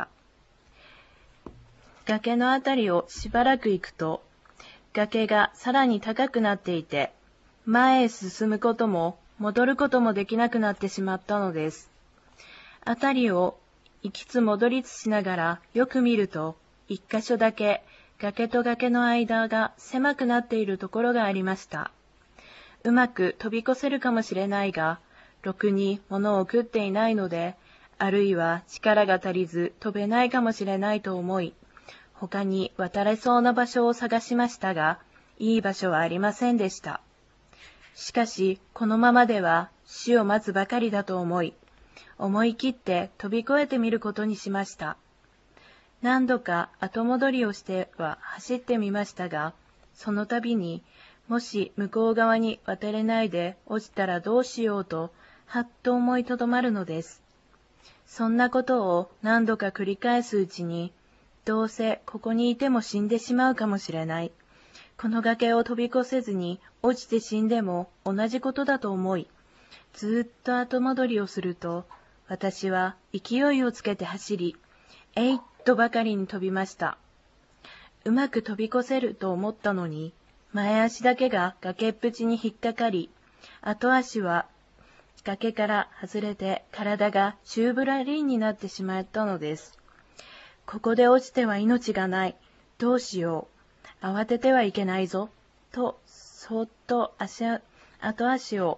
崖のあたりをしばらく行くと、崖がさらに高くなっていて、前へ進むことも戻ることもできなくなってしまったのです。あたりを行きつ戻りつしながらよく見ると、一箇所だけ崖と崖の間が狭くなっているところがありました。うまく飛び越せるかもしれないが、ろくに物を食っていないので、あるいは力が足りず飛べないかもしれないと思い、他に渡れそうな場所を探しましたが、いい場所はありませんでした。しかし、このままでは死を待つばかりだと思い切って飛び越えてみることにしました。何度か後戻りをしては走ってみましたが、その度に、もし向こう側に渡れないで落ちたらどうしようと、はっと思いとどまるのです。そんなことを何度か繰り返すうちに、どうせここにいても死んでしまうかもしれない。この崖を飛び越せずに落ちて死んでも同じことだと思い、ずっと後戻りをすると、私は勢いをつけて走り、えいっとばかりに飛びました。うまく飛び越せると思ったのに、前足だけが崖っぷちに引っかかり、後足は崖から外れて体がチューブラリンになってしまったのです。ここで落ちては命がない。どうしよう。慌ててはいけないぞ。と、そっと後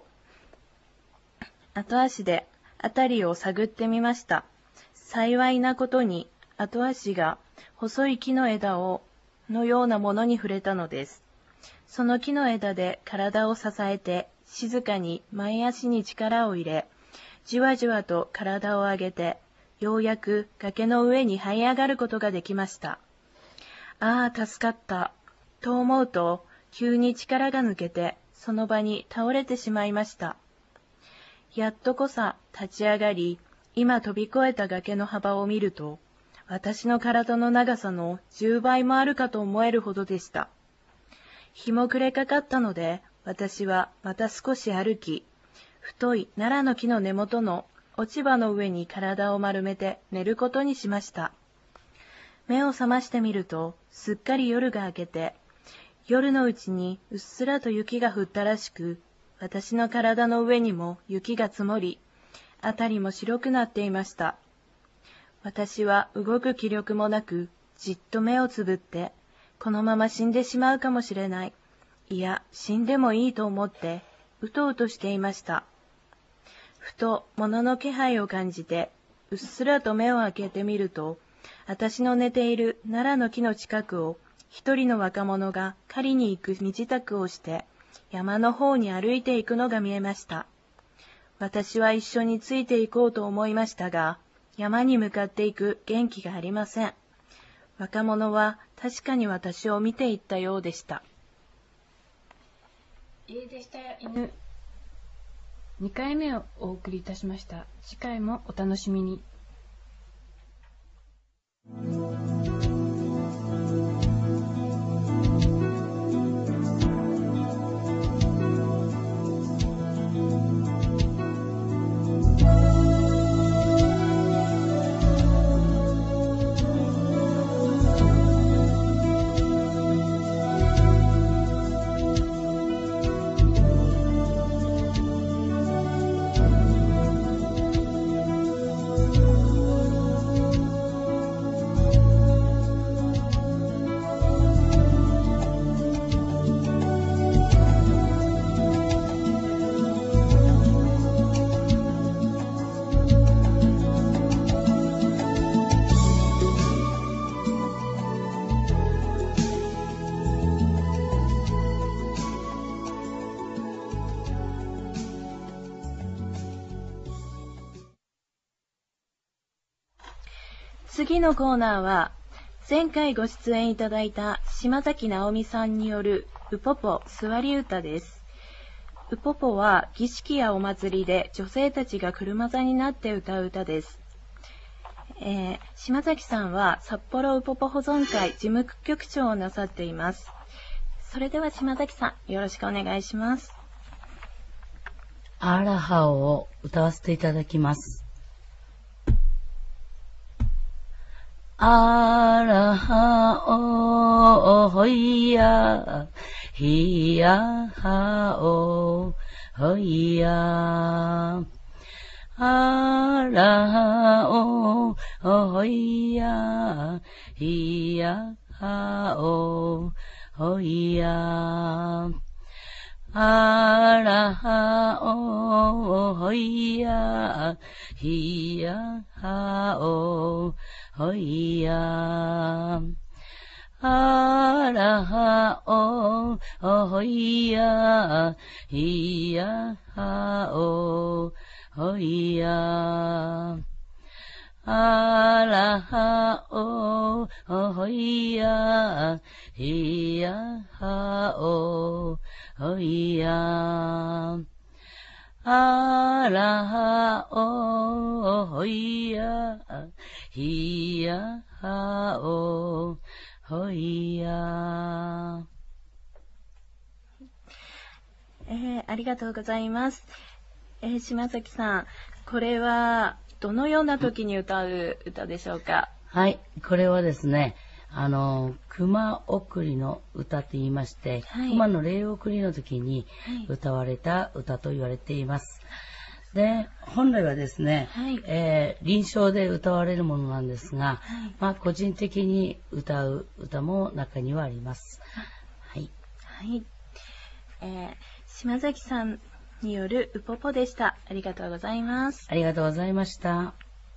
足であたりを探ってみました。幸いなことに、後足が細い木の枝のようなものに触れたのです。その木の枝で体を支えて、静かに前足に力を入れ、じわじわと体を上げて、ようやく崖の上に這い上がることができました。ああ、助かった、と思うと、急に力が抜けて、その場に倒れてしまいました。やっとこさ立ち上がり、今飛び越えた崖の幅を見ると、私の体の長さの10倍もあるかと思えるほどでした。日も暮れかかったので、私はまた少し歩き、太い奈良の木の根元の落ち葉の上に体を丸めて寝ることにしました。目を覚ましてみると、すっかり夜が明けて、夜のうちにうっすらと雪が降ったらしく、私の体の上にも雪が積もり、あたりも白くなっていました。私は動く気力もなく、じっと目をつぶって、このまま死んでしまうかもしれない。いや、死んでもいいと思って、うとうとしていました。ふと物の気配を感じて、 うっすらと目を開けてみると、私の寝ている奈良の木の近くを一人の若者が狩りに行く身支度をして山の方に歩いていくのが見えました。私は一緒についていこうと思いましたが、山に向かっていく元気がありません。若者は確かに私を見ていったようでした。 家出した犬2回目をお送りいたしました。次回もお楽しみに。 次のコーナーは、前回ご出演いただいた島崎直美さんによるウポポ座り歌です。ウポポは儀式やお祭りで女性たちが車座になって歌う歌です。島崎さんは札幌ウポポ保存会事務局長をなさっています。それでは島崎さん、よろしくお願いします。 アラハを歌わせていただきます。アラハオホイヤヒヤハオホイヤアラハオホイヤヒヤハオホイヤアラハオホイヤヒヤハオホイヤアラハオホイヤヒヤハオホイヤアラハオホイヤヒヤハオホイヤアラハオホイヤヒヤハオホイヤありがとうございます。島崎さん、これはどのような時に歌う歌でしょうか？ はい、これはですね、熊送りの歌と言いまして、はい、熊の霊送りの時に歌われた歌と言われています。で、本来はですね、はい、臨床で歌われるものなんですが、はい、個人的に歌う歌も中にはあります。はい。 はい。島崎さんによるウポポでした。ありがとうございます。 ありがとうございました。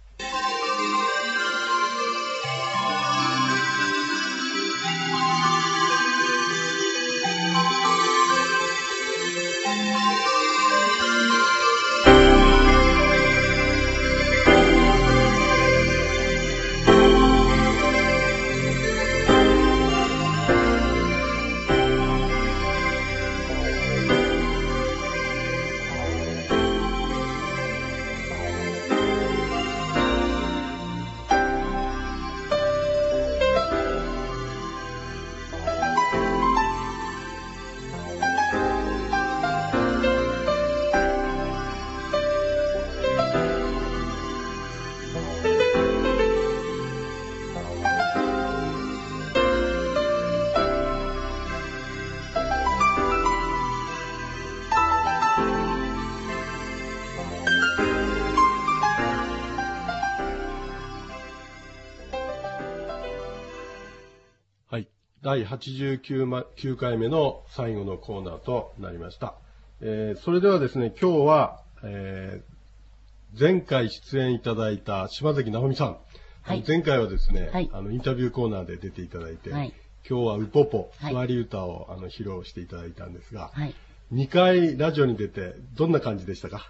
第89回目の最後のコーナーとなりました。それではですね、今日は、 前回出演いただいた島崎直美さん。はい、前回はですね、はい、インタビューコーナーで出ていただいて、はい、今日はウポポ、座り歌を披露していただいたんですが、はい、2回ラジオに出てどんな感じでしたか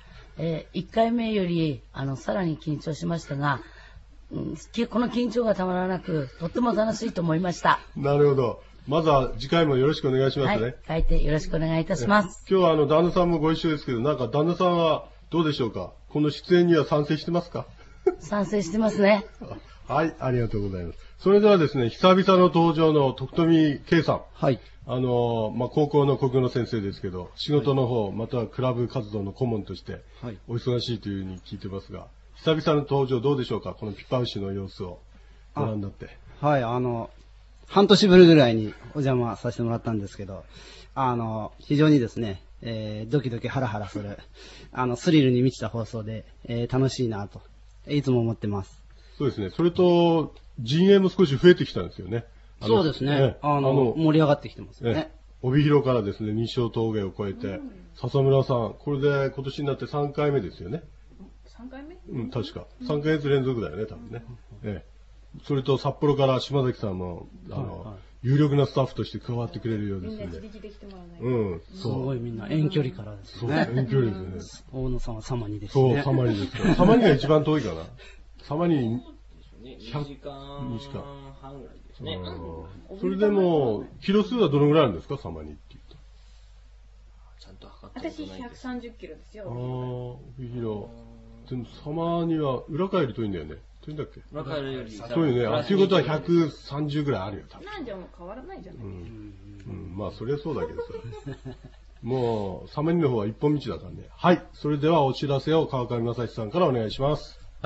？1回目よりさらに緊張しましたが、この緊張がたまらなく、とっても楽しいと思いました。 なるほど。まずは次回もよろしくお願いしますね。 はい、書いてよろしくお願いいたします。 今日は旦那さんもご一緒ですけど、なんか旦那さんはどうでしょうか？この出演には賛成してますか？ 賛成してますね。 はい、ありがとうございます。それではですね、久々の登場の徳富圭さん。はい。高校の国語の先生ですけど、仕事の方、またはクラブ活動の顧問として、お忙しいというふうに聞いてますが、久々の登場どうでしょうか？このピパウシの様子をご覧になって。 はい、半年ぶりぐらいにお邪魔させてもらったんですけど、非常にですね、ドキドキハラハラする、スリルに満ちた放送で、楽しいなと、いつも思ってます。 そうですね。それと、陣営も少し増えてきたんですよね。 そうですね。盛り上がってきてますよね。 帯広からですね、西尾峠を越えて、笹村さん、これで今年になって3回目ですよね。 3回目？ うん、確か。3ヶ月連続だよね、多分ね。それと札幌から島崎さんも、有力なスタッフとして加わってくれるようですね。 みんな自力で来てもらわない。 うん。すごいみんな遠距離からですね。 そう、遠距離ですね。 大野さんはサマニですね。そう、サマニですから。サマニが一番遠いかな。サマニ 2時間半ぐらいですね。 それでも、キロ数はどのぐらいあるんですか、サマニって言うと。 ちゃんと測って私130キロですよ。 帯広。でも、サマニは裏帰り遠いんだよね。遠いんだっけ？ 裏帰りより。 遠いね。ということは130ぐらいあるよ、多分。 なんじゃもう変わらないじゃない。 まあ、そりゃそうだけどさ。もう、サマニの方は一本道だからね。はい。それではお知らせを川上正史さんからお願いします。 はい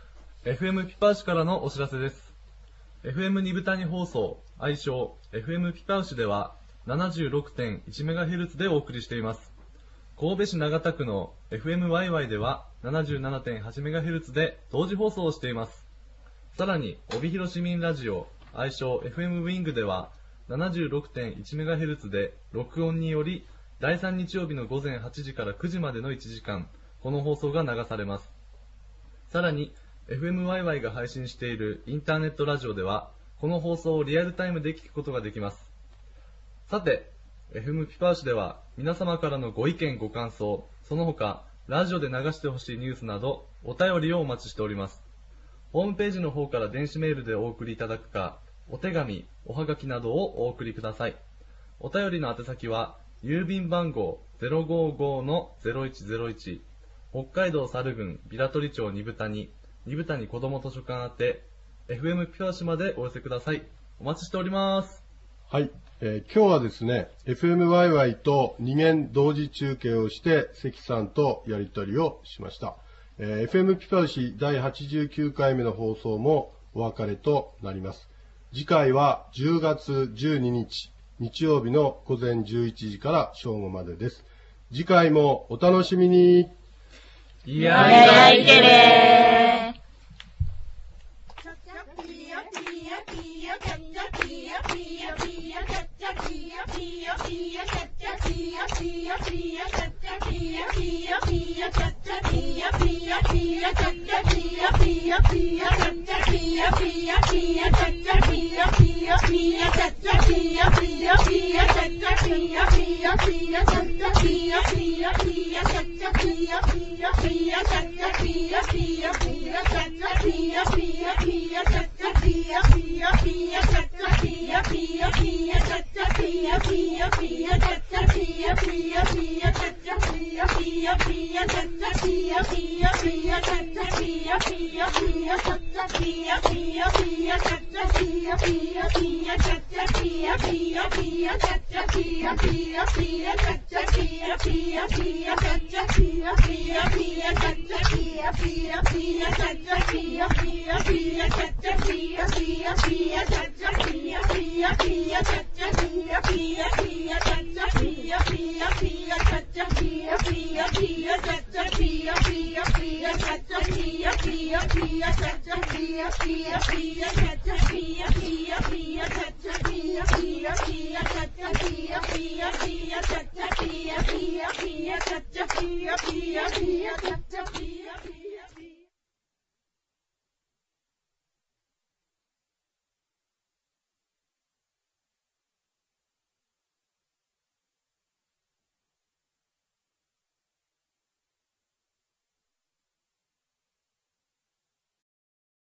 。FM ピパウシからのお知らせです。FM 二部谷放送、愛称 FM ピパウシでは 76.1MHz でお送りしています。神戸市長田区の FM ワイワイでは 77.8MHz で同時放送をしています。さらに、帯広市民ラジオ、愛称 FM ウィングでは 76.1MHz で録音により第3日曜日の午前8時から9時までの1時間、この放送が流されます。さらに、FM ワイワイが配信しているインターネットラジオでは、この放送をリアルタイムで聞くことができます。さて、FM ピパウシでは皆様からのご意見ご感想、その他、ラジオで流してほしいニュースなど、お便りをお待ちしております。ホームページの方から電子メールでお送りいただくか、お手紙、おはがきなどをお送りください。お便りの宛先は、郵便番号 055-0101、北海道猿郡平取町二部谷子ども図書館宛て FM ピパウシまでお寄せください。お待ちしております。 はい、今日はですね FM ワイワイと2面同時中継をして関さんとやり取りをしました。FM ピパウシ第89回目の放送もお別れとなります。次回は10月12日日曜日の午前11時から正午までです。次回もお楽しみに。 いやいけれー。 Pia,